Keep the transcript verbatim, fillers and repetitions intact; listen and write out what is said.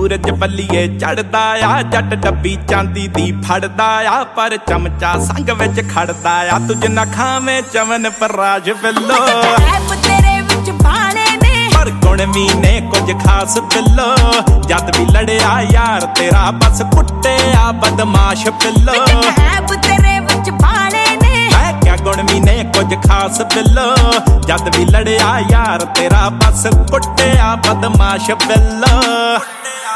सूरज बल्लीए चढ़दा आ जट डब्बी चांदी दी फड़दा आ पर चमचा संग विच खड़दा आ तुझ ना खावे चमन पर राज बिल्लो तेरे विच बाणे ने पर गुण भी ने कुछ खास बिल्लो जद भी लड़िया यार तेरा बस कुट्टे आ बदमाश बिल्लो तेरे विच बाणे ने क्या गुण भी ने कुछ खास बिल्लो जद भी लड़िया यार तेरा बस कुट्टे आ बदमाश बिल्लो।